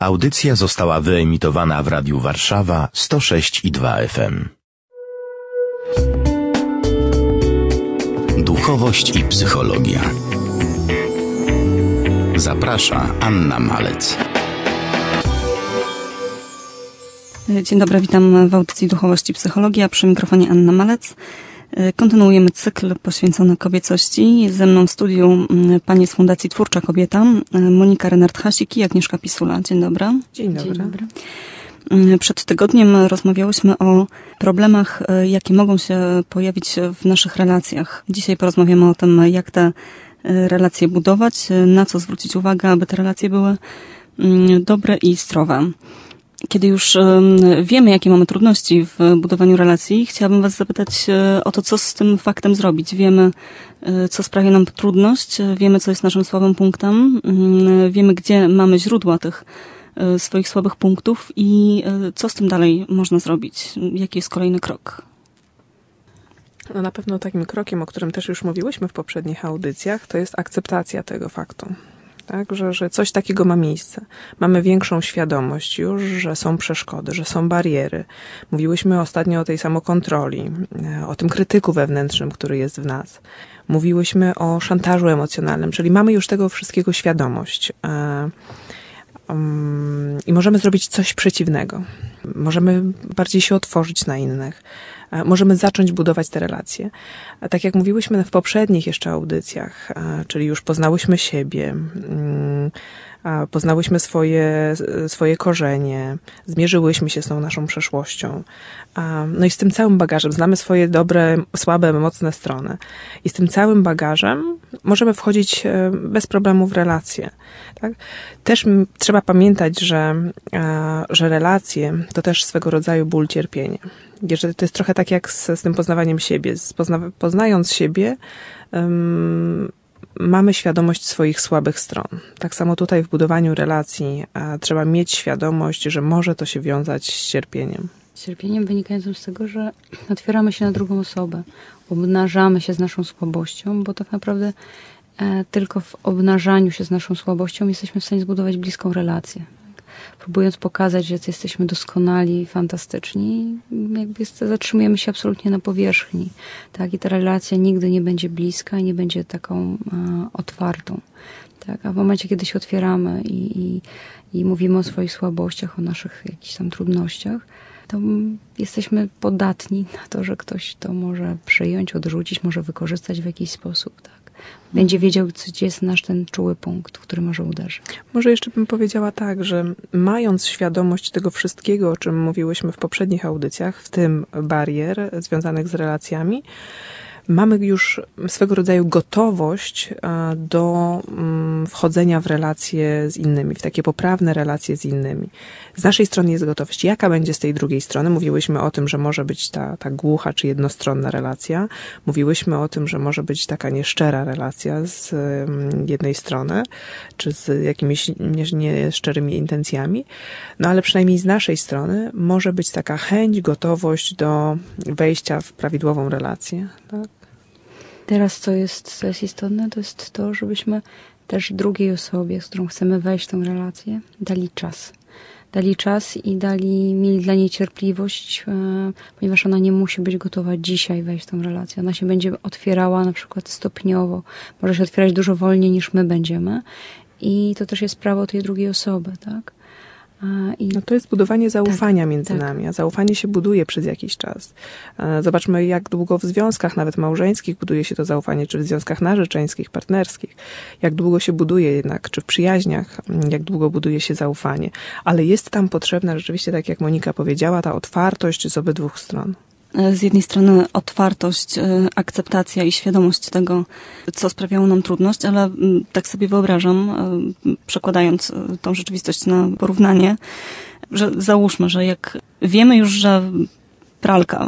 Audycja została wyemitowana w Radiu Warszawa 106,2 FM. Duchowość i psychologia. Zaprasza Anna Malec. Dzień dobry, witam w audycji Duchowość i psychologia. Przy mikrofonie Anna Malec. Kontynuujemy cykl poświęcony kobiecości. Jest ze mną w studiu pani z Fundacji Twórcza Kobieta, Monika Renard-Hasik i Agnieszka Pisula. Dzień dobry. Dzień dobry. Dzień dobry. Przed tygodniem rozmawiałyśmy o problemach, jakie mogą się pojawić w naszych relacjach. Dzisiaj porozmawiamy o tym, jak te relacje budować, na co zwrócić uwagę, aby te relacje były dobre i zdrowe. Kiedy już wiemy, jakie mamy trudności w budowaniu relacji, chciałabym was zapytać o to, co z tym faktem zrobić. Wiemy, co sprawia nam trudność, wiemy, co jest naszym słabym punktem, wiemy, gdzie mamy źródła tych swoich słabych punktów i co z tym dalej można zrobić. Jaki jest kolejny krok? No na pewno takim krokiem, o którym też już mówiłyśmy w poprzednich audycjach, to jest akceptacja tego faktu. Tak, że coś takiego ma miejsce. Mamy większą świadomość już, że są przeszkody, że są bariery. Mówiłyśmy ostatnio o tej samokontroli, o tym krytyku wewnętrznym, który jest w nas. Mówiłyśmy o szantażu emocjonalnym, czyli mamy już tego wszystkiego świadomość. I możemy zrobić coś przeciwnego. Możemy bardziej się otworzyć na innych. Możemy zacząć budować te relacje. Tak jak mówiłyśmy w poprzednich jeszcze audycjach, czyli już poznałyśmy siebie, poznałyśmy swoje korzenie, zmierzyłyśmy się z tą naszą przeszłością. No i z tym całym bagażem znamy swoje dobre, słabe, mocne strony. I z tym całym bagażem możemy wchodzić bez problemu w relacje. Tak? Też trzeba pamiętać, że relacje to też swego rodzaju ból, cierpienie. To jest trochę tak jak z tym poznawaniem siebie. Poznając siebie, mamy świadomość swoich słabych stron. Tak samo tutaj w budowaniu relacji trzeba mieć świadomość, że może to się wiązać z cierpieniem. Cierpieniem wynikającym z tego, że otwieramy się na drugą osobę, obnażamy się z naszą słabością, bo tak naprawdę tylko w obnażaniu się z naszą słabością jesteśmy w stanie zbudować bliską relację. Próbując pokazać, że jesteśmy doskonali, fantastyczni, zatrzymujemy się absolutnie na powierzchni. Tak? I ta relacja nigdy nie będzie bliska i nie będzie taką otwartą. Tak? A w momencie, kiedy się otwieramy i mówimy o swoich słabościach, o naszych jakichś tam trudnościach, to jesteśmy podatni na to, że ktoś to może przyjąć, odrzucić, może wykorzystać w jakiś sposób. Tak? Będzie wiedział, gdzie jest nasz ten czuły punkt, w który może uderzyć. Może jeszcze bym powiedziała tak, że mając świadomość tego wszystkiego, o czym mówiłyśmy w poprzednich audycjach, w tym barier związanych z relacjami, mamy już swego rodzaju gotowość do wchodzenia w relacje z innymi, w takie poprawne relacje z innymi. Z naszej strony jest gotowość. Jaka będzie z tej drugiej strony? Mówiłyśmy o tym, że może być ta głucha czy jednostronna relacja. Mówiłyśmy o tym, że może być taka nieszczera relacja z jednej strony, czy z jakimiś nieszczerymi intencjami. No ale przynajmniej z naszej strony może być taka chęć, gotowość do wejścia w prawidłową relację. Tak? Teraz co jest istotne, to jest to, żebyśmy też drugiej osobie, z którą chcemy wejść w tę relację, dali czas. Dali czas i mieli dla niej cierpliwość, ponieważ ona nie musi być gotowa dzisiaj wejść w tę relację. Ona się będzie otwierała na przykład stopniowo. Może się otwierać dużo wolniej niż my będziemy. I to też jest prawo tej drugiej osoby, tak? No to jest budowanie zaufania między nami, a zaufanie się buduje przez jakiś czas. Zobaczmy, jak długo w związkach, nawet małżeńskich, buduje się to zaufanie, czy w związkach narzeczeńskich, partnerskich. Jak długo się buduje jednak, czy w przyjaźniach, jak długo buduje się zaufanie. Ale jest tam potrzebna rzeczywiście, tak jak Monika powiedziała, ta otwartość z obydwu stron. Z jednej strony otwartość, akceptacja i świadomość tego, co sprawiało nam trudność, ale tak sobie wyobrażam, przekładając tą rzeczywistość na porównanie, że załóżmy, że jak wiemy już, że pralka,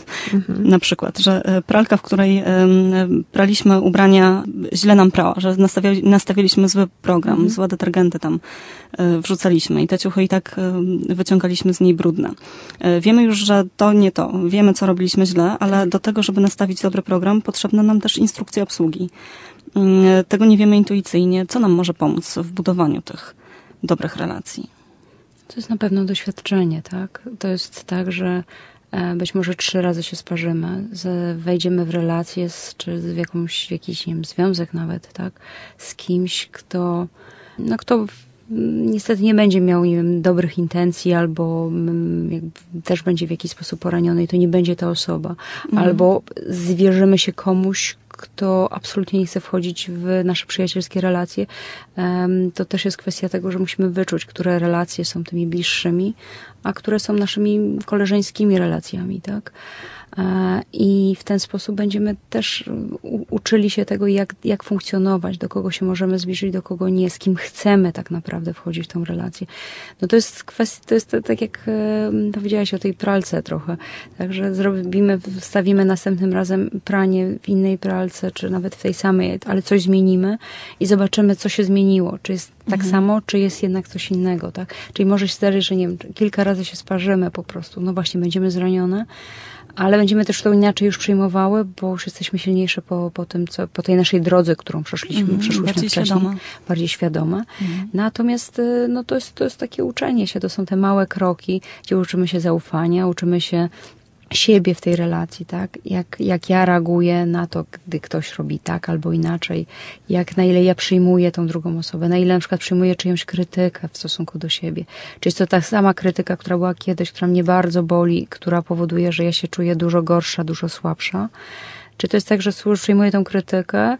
na przykład, że pralka, w której praliśmy ubrania, źle nam prała, że nastawiliśmy zły program, złe detergenty tam wrzucaliśmy i te ciuchy i tak wyciągaliśmy z niej brudne. Wiemy już, że to nie to. Wiemy, co robiliśmy źle, ale do tego, żeby nastawić dobry program, potrzebna nam też instrukcja obsługi. Tego nie wiemy intuicyjnie. Co nam może pomóc w budowaniu tych dobrych relacji? To jest na pewno doświadczenie, tak? To jest tak, że być może 3 razy się sparzymy, wejdziemy w relację czy w jakiś, nie wiem, związek nawet, tak? Z kimś, kto niestety nie będzie miał, nie wiem, dobrych intencji, albo też będzie w jakiś sposób poraniony i to nie będzie ta osoba. Albo zwierzymy się komuś, kto absolutnie nie chce wchodzić w nasze przyjacielskie relacje. To też jest kwestia tego, że musimy wyczuć, które relacje są tymi bliższymi, a które są naszymi koleżeńskimi relacjami, tak? I w ten sposób będziemy też uczyli się tego, jak funkcjonować, do kogo się możemy zbliżyć, do kogo nie, z kim chcemy tak naprawdę wchodzić w tą relację. No to jest kwestia, to jest tak jak powiedziałaś o tej pralce trochę, także wstawimy następnym razem pranie w innej pralce, czy nawet w tej samej, ale coś zmienimy i zobaczymy, co się zmieniło, czy jest tak samo, czy jest jednak coś innego, tak? Czyli może się zdarzyć, że nie wiem, kilka razy się sparzymy po prostu, no właśnie, będziemy zranione, ale będziemy też to inaczej już przyjmowały, bo już jesteśmy silniejsze po tej naszej drodze, którą przeszłyśmy wcześniej. Bardziej świadome. Natomiast no to jest takie uczenie się, to są te małe kroki, gdzie uczymy się zaufania, uczymy się siebie w tej relacji, tak? Jak ja reaguję na to, gdy ktoś robi tak albo inaczej, na ile ja przyjmuję tą drugą osobę, na ile na przykład przyjmuję czyjąś krytykę w stosunku do siebie. Czy jest to ta sama krytyka, która była kiedyś, która mnie bardzo boli, która powoduje, że ja się czuję dużo gorsza, dużo słabsza? Czy to jest tak, że przyjmuję tą krytykę,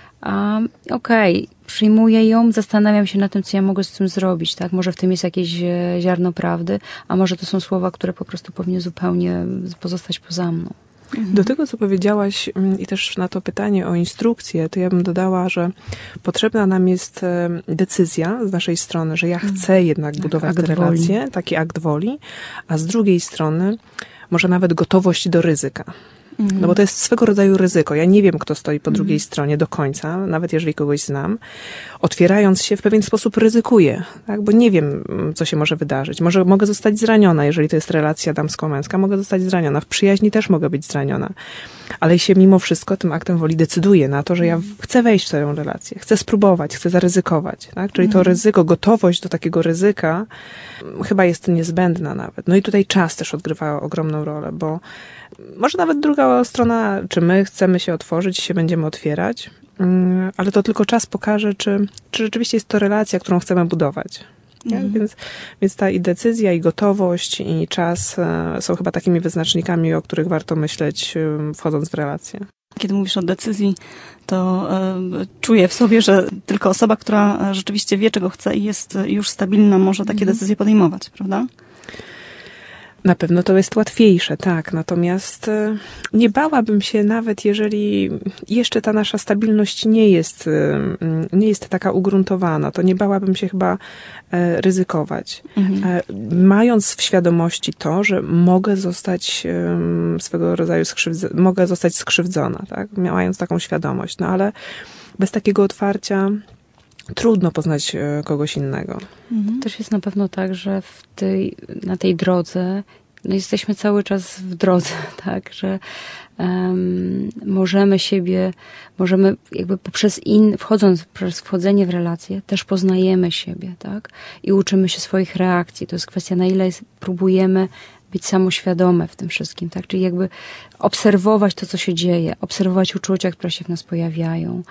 przyjmuję ją, zastanawiam się nad tym, co ja mogę z tym zrobić, tak? Może w tym jest jakieś ziarno prawdy, a może to są słowa, które po prostu powinny zupełnie pozostać poza mną. Do tego, co powiedziałaś i też na to pytanie o instrukcję, to ja bym dodała, że potrzebna nam jest decyzja z naszej strony, że ja chcę jednak budować te relacje, taki akt woli, a z drugiej strony może nawet gotowość do ryzyka. No bo to jest swego rodzaju ryzyko. Ja nie wiem, kto stoi po drugiej stronie do końca, nawet jeżeli kogoś znam. Otwierając się w pewien sposób ryzykuję, tak? Bo nie wiem, co się może wydarzyć. Mogę zostać zraniona, jeżeli to jest relacja damsko-męska, mogę zostać zraniona. W przyjaźni też mogę być zraniona. Ale się mimo wszystko tym aktem woli decyduję na to, że ja chcę wejść w tę relację, chcę spróbować, chcę zaryzykować, tak? Czyli to ryzyko, gotowość do takiego ryzyka chyba jest niezbędna nawet. No i tutaj czas też odgrywa ogromną rolę, bo może nawet druga strona, czy my chcemy się otworzyć, się będziemy otwierać, ale to tylko czas pokaże, czy rzeczywiście jest to relacja, którą chcemy budować. Więc ta i decyzja, i gotowość, i czas są chyba takimi wyznacznikami, o których warto myśleć, wchodząc w relację. Kiedy mówisz o decyzji, to czuję w sobie, że tylko osoba, która rzeczywiście wie, czego chce i jest już stabilna, może takie decyzje podejmować, prawda? Na pewno to jest łatwiejsze, tak. Natomiast nie bałabym się, nawet jeżeli jeszcze ta nasza stabilność nie jest taka ugruntowana, to nie bałabym się chyba ryzykować. Mając w świadomości to, że mogę zostać swego rodzaju mogę zostać skrzywdzona, tak? Mając taką świadomość. No ale bez takiego otwarcia trudno poznać kogoś innego. Też jest na pewno tak, że na tej drodze jesteśmy cały czas w drodze, tak, że możemy jakby przez wchodzenie w relacje też poznajemy siebie, tak, i uczymy się swoich reakcji. To jest kwestia, na ile próbujemy być samoświadome w tym wszystkim, tak? Czyli jakby obserwować to, co się dzieje, obserwować uczucia, które się w nas pojawiają,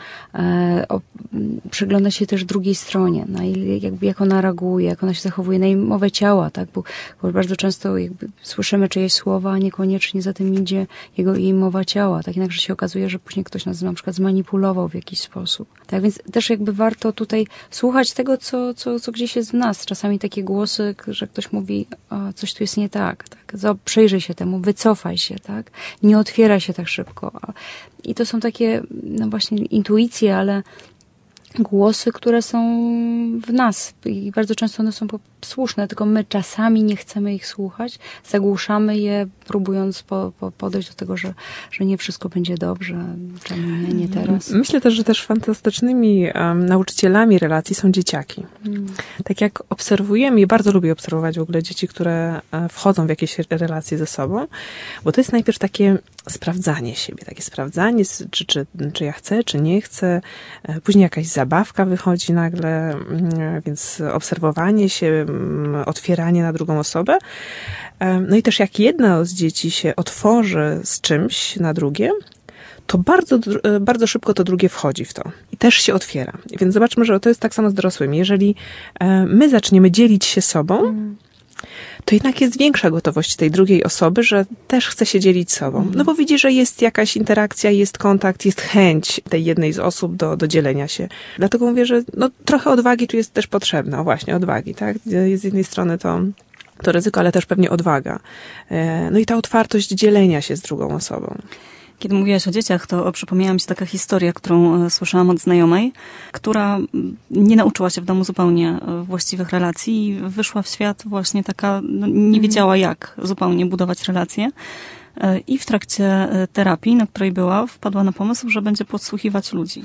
przyglądać się też drugiej stronie, jak ona reaguje, jak ona się zachowuje, na jej mowę ciała, tak? Bo bardzo często jakby słyszymy czyjeś słowa, a niekoniecznie za tym idzie jej mowa ciała, tak? Jednakże się okazuje, że później ktoś nas na przykład zmanipulował w jakiś sposób. Tak więc też jakby warto tutaj słuchać tego, co gdzieś jest w nas. Czasami takie głosy, że ktoś mówi, coś tu jest nie tak. Przyjrzyj się temu, wycofaj się, tak? Nie otwieraj się tak szybko. I to są takie, no właśnie, intuicje, ale głosy, które są w nas i bardzo często one są słuszne, tylko my czasami nie chcemy ich słuchać, zagłuszamy je, próbując podejść do tego, że nie wszystko będzie dobrze, czemu nie teraz. Myślę też, że też fantastycznymi nauczycielami relacji są dzieciaki. Tak jak obserwujemy, i bardzo lubię obserwować w ogóle dzieci, które wchodzą w jakieś relacje ze sobą, bo to jest najpierw takie sprawdzanie siebie, takie sprawdzanie, czy ja chcę, czy nie chcę, później jakaś zabawka wychodzi nagle, więc obserwowanie się, otwieranie na drugą osobę. No i też jak jedno z dzieci się otworzy z czymś na drugie, to bardzo szybko to drugie wchodzi w to i też się otwiera. Więc zobaczmy, że to jest tak samo z dorosłymi. Jeżeli my zaczniemy dzielić się sobą, to jednak jest większa gotowość tej drugiej osoby, że też chce się dzielić sobą. No bo widzi, że jest jakaś interakcja, jest kontakt, jest chęć tej jednej z osób do dzielenia się. Dlatego mówię, że no, trochę odwagi tu jest też potrzebna. O właśnie, odwagi, tak? Z jednej strony to ryzyko, ale też pewnie odwaga. No i ta otwartość dzielenia się z drugą osobą. Kiedy mówiłaś o dzieciach, to przypomniała mi się taka historia, którą słyszałam od znajomej, która nie nauczyła się w domu zupełnie właściwych relacji i wyszła w świat właśnie taka, no, nie wiedziała jak zupełnie budować relacje. I w trakcie terapii, na której była, wpadła na pomysł, że będzie podsłuchiwać ludzi.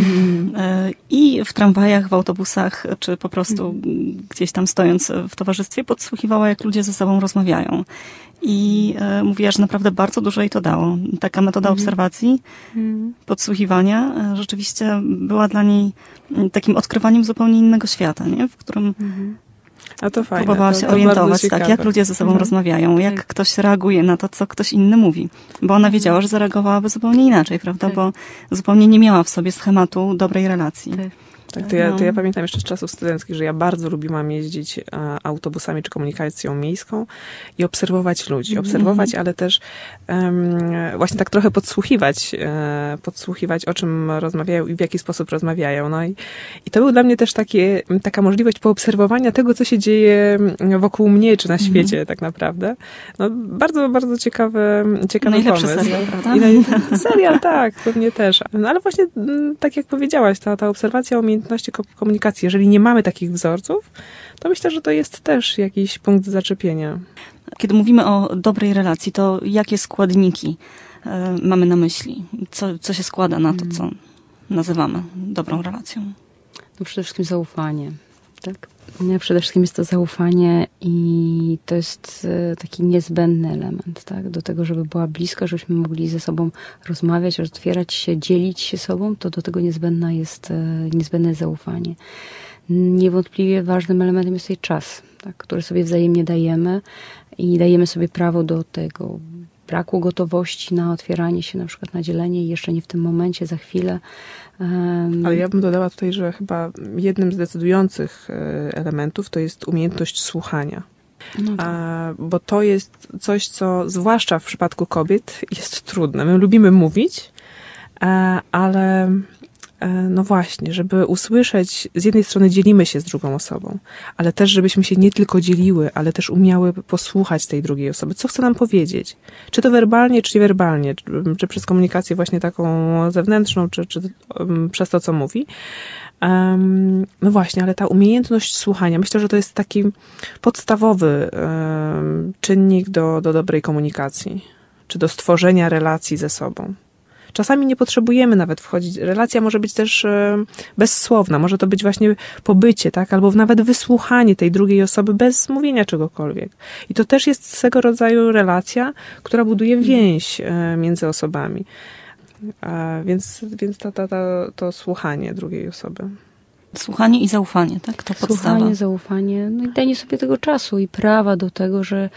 I w tramwajach, w autobusach, czy po prostu gdzieś tam stojąc w towarzystwie, podsłuchiwała, jak ludzie ze sobą rozmawiają. I mówiła, że naprawdę bardzo dużo jej to dało. Taka metoda obserwacji, podsłuchiwania rzeczywiście była dla niej takim odkrywaniem zupełnie innego świata, nie? W którym A to fajne. próbowała się orientować, tak, jak ludzie ze sobą rozmawiają, jak ktoś reaguje na to, co ktoś inny mówi. Bo ona wiedziała, że zareagowałaby zupełnie inaczej, prawda? Bo zupełnie nie miała w sobie schematu dobrej relacji. Tak, to ja pamiętam jeszcze z czasów studenckich, że ja bardzo lubiłam jeździć autobusami czy komunikacją miejską i obserwować ludzi. Obserwować, ale też właśnie tak trochę podsłuchiwać, o czym rozmawiają i w jaki sposób rozmawiają. No i to był dla mnie też taka możliwość poobserwowania tego, co się dzieje wokół mnie, czy na świecie tak naprawdę. No, bardzo, bardzo ciekawy najlepszy pomysł. serial, prawda? Serial, tak, pewnie też. No ale właśnie, tak jak powiedziałaś, ta obserwacja umiejętności komunikacji. Jeżeli nie mamy takich wzorców, to myślę, że to jest też jakiś punkt zaczepienia. Kiedy mówimy o dobrej relacji, to jakie składniki mamy na myśli? Co się składa na to, co nazywamy dobrą relacją? No przede wszystkim zaufanie, tak? Przede wszystkim jest to zaufanie i to jest taki niezbędny element, tak? Do tego, żeby była bliska, żebyśmy mogli ze sobą rozmawiać, otwierać się, dzielić się sobą, to do tego niezbędne jest zaufanie. Niewątpliwie ważnym elementem jest tutaj czas, tak? Który sobie wzajemnie dajemy i dajemy sobie prawo do tego braku gotowości na otwieranie się, na przykład na dzielenie i jeszcze nie w tym momencie, za chwilę. Ale ja bym dodała tutaj, że chyba jednym z decydujących elementów to jest umiejętność słuchania. No tak. Bo to jest coś, co zwłaszcza w przypadku kobiet jest trudne. My lubimy mówić, ale no właśnie, żeby usłyszeć, z jednej strony dzielimy się z drugą osobą, ale też żebyśmy się nie tylko dzieliły, ale też umiały posłuchać tej drugiej osoby. Co chce nam powiedzieć? Czy to werbalnie, czy niewerbalnie, czy przez komunikację właśnie taką zewnętrzną, czy przez to, co mówi. No właśnie, ale ta umiejętność słuchania, myślę, że to jest taki podstawowy czynnik do dobrej komunikacji, czy do stworzenia relacji ze sobą. Czasami nie potrzebujemy nawet wchodzić. Relacja może być też bezsłowna. Może to być właśnie pobycie, tak? Albo nawet wysłuchanie tej drugiej osoby bez mówienia czegokolwiek. I to też jest swego rodzaju relacja, która buduje więź między osobami. Więc to słuchanie drugiej osoby. Słuchanie i zaufanie, tak? To podstawa. Słuchanie, zaufanie, no i danie sobie tego czasu i prawa do tego, że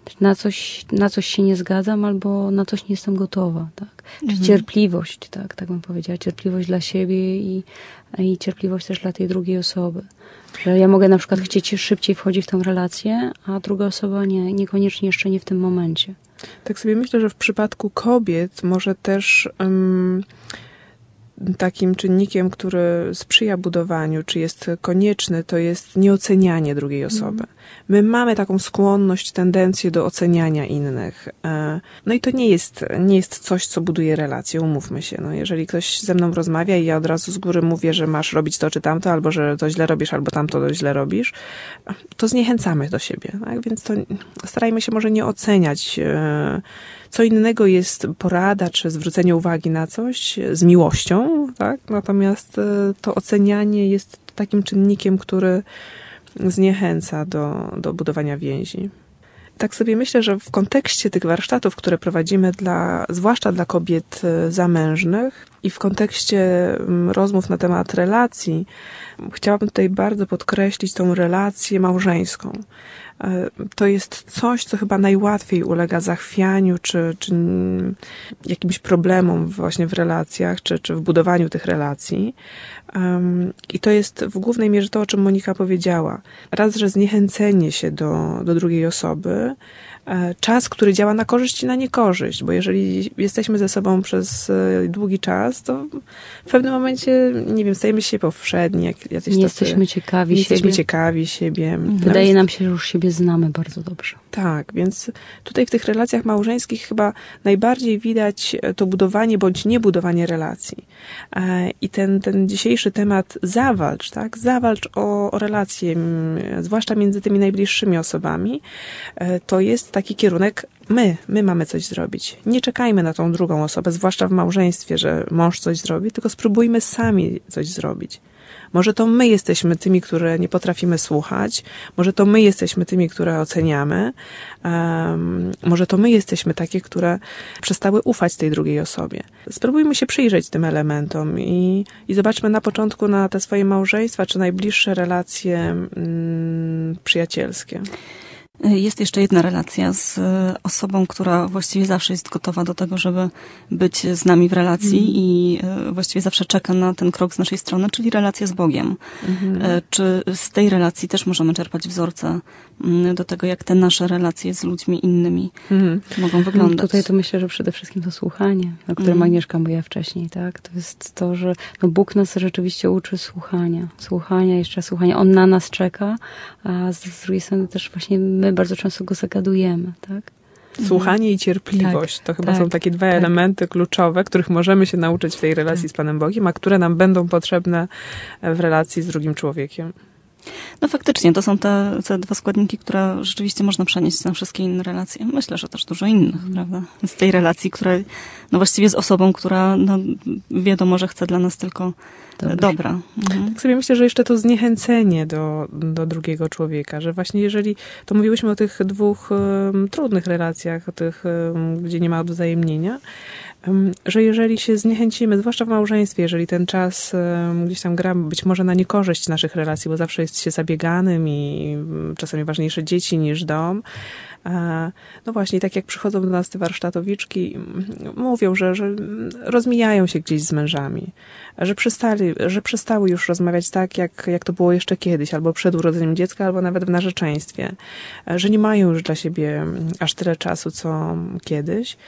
na coś się nie zgadzam albo na coś nie jestem gotowa, tak? Czy cierpliwość, tak bym powiedziała, cierpliwość dla siebie i cierpliwość też dla tej drugiej osoby. Że ja mogę na przykład chcieć szybciej wchodzić w tę relację, a druga osoba niekoniecznie jeszcze nie w tym momencie. Tak sobie myślę, że w przypadku kobiet może też takim czynnikiem, który sprzyja budowaniu, czy jest konieczny, to jest nieocenianie drugiej osoby. My mamy taką skłonność, tendencję do oceniania innych. No i to nie jest coś, co buduje relację, umówmy się. No, jeżeli ktoś ze mną rozmawia i ja od razu z góry mówię, że masz robić to czy tamto, albo że to źle robisz, albo tamto to źle robisz, to zniechęcamy do siebie. Tak? Więc to starajmy się może nie oceniać. Co innego jest porada, czy zwrócenie uwagi na coś z miłością, tak? Natomiast to ocenianie jest takim czynnikiem, który zniechęca do budowania więzi. Tak sobie myślę, że w kontekście tych warsztatów, które prowadzimy zwłaszcza dla kobiet zamężnych i w kontekście rozmów na temat relacji, chciałabym tutaj bardzo podkreślić tą relację małżeńską. To jest coś, co chyba najłatwiej ulega zachwianiu, czy jakimś problemom właśnie w relacjach, czy w budowaniu tych relacji. I to jest w głównej mierze to, o czym Monika powiedziała. Raz, że zniechęcenie się do drugiej osoby, czas, który działa na korzyść i na niekorzyść, bo jeżeli jesteśmy ze sobą przez długi czas, to w pewnym momencie, nie wiem, stajemy się powszedni, nie jesteśmy ciekawi siebie. Wydaje nam się, że już siebie znamy bardzo dobrze. Tak, więc tutaj w tych relacjach małżeńskich chyba najbardziej widać to budowanie bądź niebudowanie relacji. I ten dzisiejszy temat zawalcz, tak? Zawalcz o relacje, zwłaszcza między tymi najbliższymi osobami, to jest taki kierunek, my mamy coś zrobić. Nie czekajmy na tą drugą osobę, zwłaszcza w małżeństwie, że mąż coś zrobi, tylko spróbujmy sami coś zrobić. Może to my jesteśmy tymi, które nie potrafimy słuchać, może to my jesteśmy tymi, które oceniamy, może to my jesteśmy takie, które przestały ufać tej drugiej osobie. Spróbujmy się przyjrzeć tym elementom i zobaczmy na początku na te swoje małżeństwa, czy najbliższe relacje przyjacielskie. Jest jeszcze jedna relacja z osobą, która właściwie zawsze jest gotowa do tego, żeby być z nami w relacji i właściwie zawsze czeka na ten krok z naszej strony, czyli relacja z Bogiem. Czy z tej relacji też możemy czerpać wzorce do tego, jak te nasze relacje z ludźmi innymi mogą wyglądać? Tutaj to myślę, że przede wszystkim to słuchanie, o którym Agnieszka mówiła wcześniej, tak? To jest to, że Bóg nas rzeczywiście uczy słuchania. Jeszcze słuchania. On na nas czeka, a z drugiej strony też właśnie my bardzo często go zagadujemy, tak? Słuchanie i cierpliwość. To chyba są takie dwa elementy kluczowe, których możemy się nauczyć w tej relacji z Panem Bogiem, a które nam będą potrzebne w relacji z drugim człowiekiem. No faktycznie, to są te dwa składniki, które rzeczywiście można przenieść na wszystkie inne relacje. Myślę, że też dużo innych, prawda? Z tej relacji, która właściwie z osobą, która wiadomo, że chce dla nas tylko dobra. Tak sobie myślę, że jeszcze to zniechęcenie do drugiego człowieka, że właśnie jeżeli, to mówiłyśmy o tych dwóch trudnych relacjach, o tych, gdzie nie ma odwzajemnienia, że jeżeli się zniechęcimy, zwłaszcza w małżeństwie, jeżeli ten czas gdzieś tam gra być może na niekorzyść naszych relacji, bo zawsze jest się zabieganym i czasami ważniejsze dzieci niż dom. No właśnie, tak jak przychodzą do nas te warsztatowiczki, mówią, że rozmijają się gdzieś z mężami, że przestały już rozmawiać tak, jak to było jeszcze kiedyś, albo przed urodzeniem dziecka, albo nawet w narzeczeństwie, że nie mają już dla siebie aż tyle czasu, co kiedyś.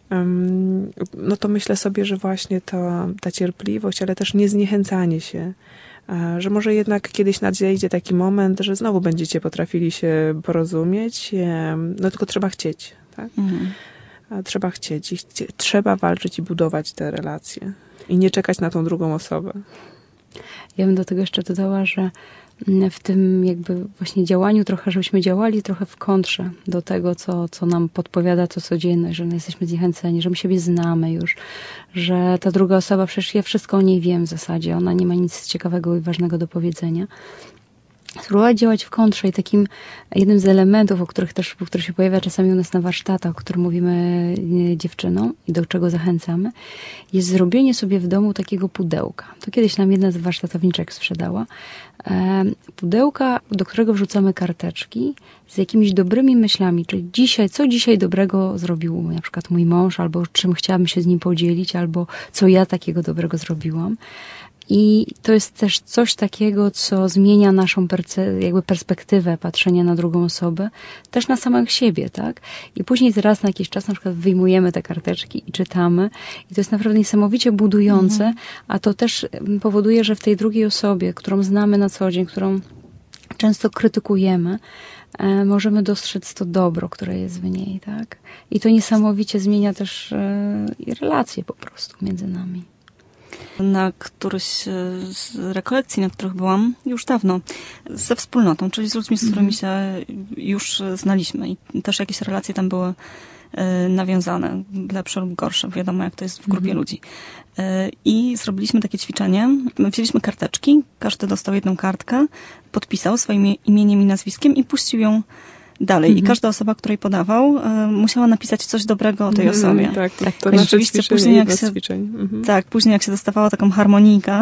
No to myślę sobie, że właśnie ta cierpliwość, ale też niezniechęcanie się, że może jednak kiedyś nadejdzie taki moment, że znowu będziecie potrafili się porozumieć, no tylko trzeba chcieć, tak? Trzeba chcieć i trzeba walczyć i budować te relacje i nie czekać na tą drugą osobę. Ja bym do tego jeszcze dodała, że w tym jakby właśnie działaniu trochę, żebyśmy działali trochę w kontrze do tego, co nam podpowiada to codzienność, że my jesteśmy zniechęceni, że my siebie znamy już, że ta druga osoba, przecież ja wszystko o niej wiem w zasadzie, ona nie ma nic ciekawego i ważnego do powiedzenia. Spróbować działać w kontrze i takim jednym z elementów, który się pojawia czasami u nas na warsztatach, o którym mówimy dziewczynom i do czego zachęcamy, jest zrobienie sobie w domu takiego pudełka. To kiedyś nam jedna z warsztatowniczek sprzedała. Pudełka, do którego wrzucamy karteczki z jakimiś dobrymi myślami, czyli co dzisiaj dobrego zrobił na przykład mój mąż, albo czym chciałabym się z nim podzielić, albo co ja takiego dobrego zrobiłam. I to jest też coś takiego, co zmienia naszą jakby perspektywę patrzenia na drugą osobę, też na samych siebie, tak? I później raz na jakiś czas na przykład wyjmujemy te karteczki i czytamy. I to jest naprawdę niesamowicie budujące, a to też powoduje, że w tej drugiej osobie, którą znamy na co dzień, którą często krytykujemy, możemy dostrzec to dobro, które jest w niej, tak? I to niesamowicie zmienia też relacje po prostu między nami. Na któryś z rekolekcji, na których byłam już dawno, ze wspólnotą, czyli z ludźmi, z którymi się już znaliśmy i też jakieś relacje tam były nawiązane, lepsze lub gorsze, wiadomo jak to jest w grupie ludzi. I zrobiliśmy takie ćwiczenie, wzięliśmy karteczki, każdy dostał jedną kartkę, podpisał swoim imieniem i nazwiskiem i puścił ją dalej. I każda osoba, której podawał, musiała napisać coś dobrego o tej osobie. Tak, to nasze rzeczywiście ćwiczenie, później tak, później jak się dostawała taką harmonijkę,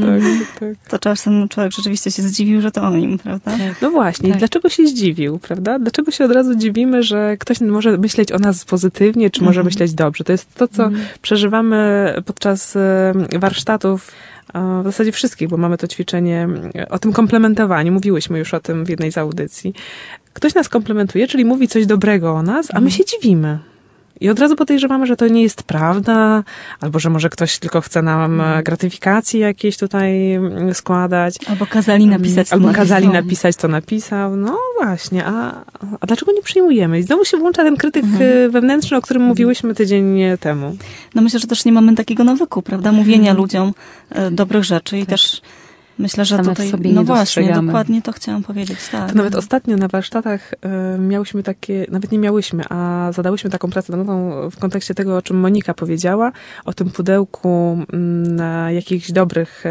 to czasem człowiek rzeczywiście się zdziwił, że to o nim, prawda? No właśnie, dlaczego się zdziwił, prawda? Dlaczego się od razu dziwimy, że ktoś może myśleć o nas pozytywnie, czy może myśleć dobrze? To jest to, co przeżywamy podczas warsztatów, w zasadzie wszystkich, bo mamy to ćwiczenie o tym komplementowaniu. Mówiłyśmy już o tym w jednej z audycji. Ktoś nas komplementuje, czyli mówi coś dobrego o nas, a my się dziwimy. I od razu podejrzewamy, że to nie jest prawda, albo że może ktoś tylko chce nam gratyfikacje jakieś tutaj składać. Albo kazali napisać to. Albo kazali napisać to napisał. No właśnie, a dlaczego nie przyjmujemy? I znowu się włącza ten krytyk wewnętrzny, o którym mówiłyśmy tydzień temu. No myślę, że też nie mamy takiego nawyku, prawda? Mówienia ludziom dobrych rzeczy i też myślę, że tutaj, sobie no właśnie, dokładnie to chciałam powiedzieć, tak. To nawet ostatnio na warsztatach miałyśmy takie, nawet nie miałyśmy, a zadałyśmy taką pracę domową w kontekście tego, o czym Monika powiedziała, o tym pudełku jakichś dobrych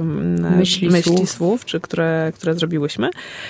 myśli, słów, czy które zrobiłyśmy.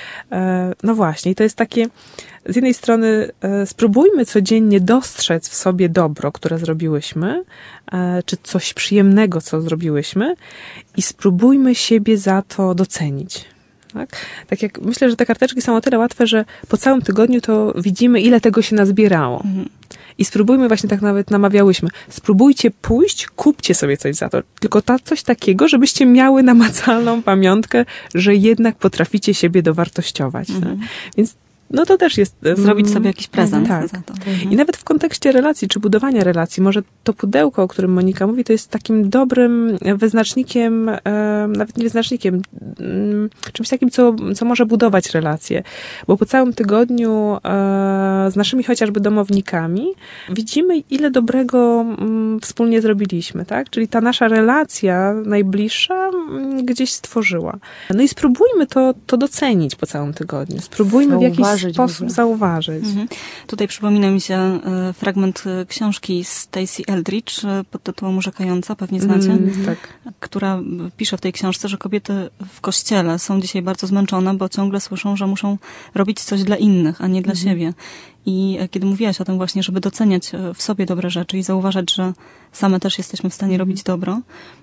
No właśnie, i to jest takie, z jednej strony spróbujmy codziennie dostrzec w sobie dobro, które zrobiłyśmy, czy coś przyjemnego, co zrobiłyśmy i spróbujmy siebie za to docenić. Tak jak myślę, że te karteczki są o tyle łatwe, że po całym tygodniu to widzimy, ile tego się nazbierało. I spróbujmy, właśnie tak nawet namawiałyśmy, spróbujcie pójść, kupcie sobie coś za to. Tylko coś takiego, żebyście miały namacalną pamiątkę, że jednak potraficie siebie dowartościować. Więc no to też jest... Zrobić sobie jakiś prezent tak. za to. I nawet w kontekście relacji, czy budowania relacji, może to pudełko, o którym Monika mówi, to jest takim dobrym wyznacznikiem, nawet nie wyznacznikiem, czymś takim, co może budować relacje. Bo po całym tygodniu z naszymi chociażby domownikami widzimy, ile dobrego wspólnie zrobiliśmy, tak? Czyli ta nasza relacja najbliższa gdzieś stworzyła. No i spróbujmy to docenić po całym tygodniu. Spróbujmy w jakiś sposób zauważyć. Tutaj przypomina mi się fragment książki Stacey Eldridge pod tytułem Urzekająca, pewnie znacie, która pisze w tej książce, że kobiety w kościele są dzisiaj bardzo zmęczone, bo ciągle słyszą, że muszą robić coś dla innych, a nie dla siebie. I kiedy mówiłaś o tym właśnie, żeby doceniać w sobie dobre rzeczy i zauważać, że same też jesteśmy w stanie robić dobro,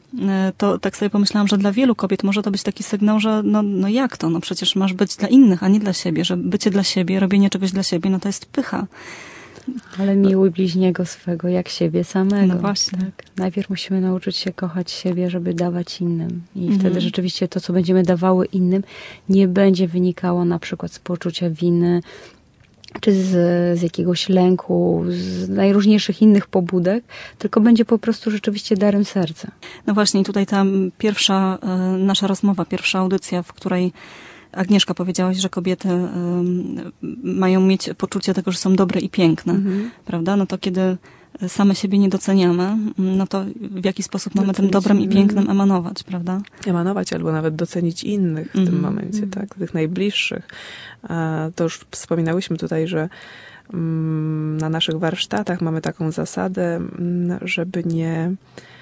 to tak sobie pomyślałam, że dla wielu kobiet może to być taki sygnał, że no jak to? No przecież masz być dla innych, a nie dla siebie. Że bycie dla siebie, robienie czegoś dla siebie, no to jest pycha. Ale miłuj bliźniego swego jak siebie samego. No właśnie. Tak. Najpierw musimy nauczyć się kochać siebie, żeby dawać innym. I wtedy rzeczywiście to, co będziemy dawały innym, nie będzie wynikało na przykład z poczucia winy, czy z jakiegoś lęku, z najróżniejszych innych pobudek, tylko będzie po prostu rzeczywiście darem serca. No właśnie, i tutaj ta pierwsza nasza rozmowa, pierwsza audycja, w której Agnieszka powiedziałaś, że kobiety mają mieć poczucie tego, że są dobre i piękne, prawda? No to kiedy same siebie nie doceniamy, no to w jaki sposób mamy tym dobrem i pięknem emanować, prawda? Emanować albo nawet docenić innych w tym momencie, tak? Tych najbliższych. To już wspominałyśmy tutaj, że na naszych warsztatach mamy taką zasadę, żeby nie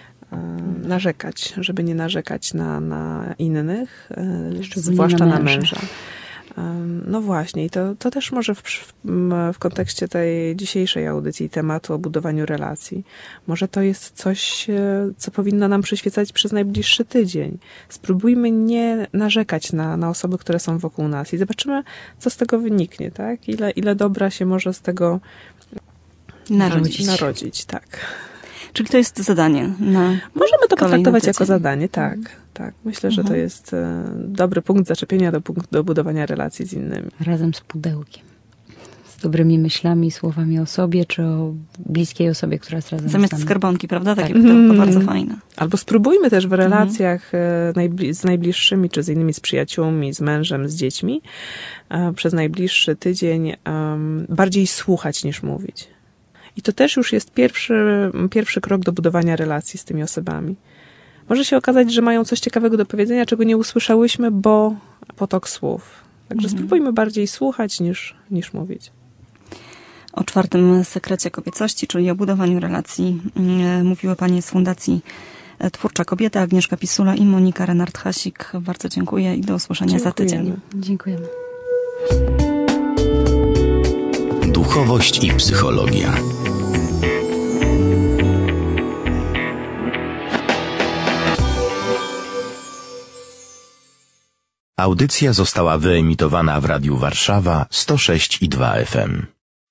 narzekać na innych, zwłaszcza na męża. No właśnie, i to też może w kontekście tej dzisiejszej audycji tematu o budowaniu relacji. Może to jest coś, co powinno nam przyświecać przez najbliższy tydzień. Spróbujmy nie narzekać na osoby, które są wokół nas i zobaczymy, co z tego wyniknie, tak? Ile dobra się może z tego narodzić, tak. Czyli to jest zadanie na Możemy to potraktować tydzień. jako zadanie, tak. Myślę, że to jest dobry punkt zaczepienia do budowania relacji z innymi. Razem z pudełkiem. Z dobrymi myślami, słowami o sobie, czy o bliskiej osobie, która jest razem zamiast z nami. skarbonki, prawda? Takie pudełko bardzo fajne. Albo spróbujmy też w relacjach z najbliższymi, czy z innymi, z przyjaciółmi, z mężem, z dziećmi, przez najbliższy tydzień bardziej słuchać niż mówić. I to też już jest pierwszy krok do budowania relacji z tymi osobami. Może się okazać, że mają coś ciekawego do powiedzenia, czego nie usłyszałyśmy, bo potok słów. Także spróbujmy bardziej słuchać niż mówić. O 4. sekrecie kobiecości, czyli o budowaniu relacji, mówiły panie z Fundacji Twórcza Kobieta, Agnieszka Pisula i Monika Renard-Hasik. Bardzo dziękuję i do usłyszenia za tydzień. Dziękujemy. Duchowość i psychologia. Audycja została wyemitowana w Radiu Warszawa 106,2 FM.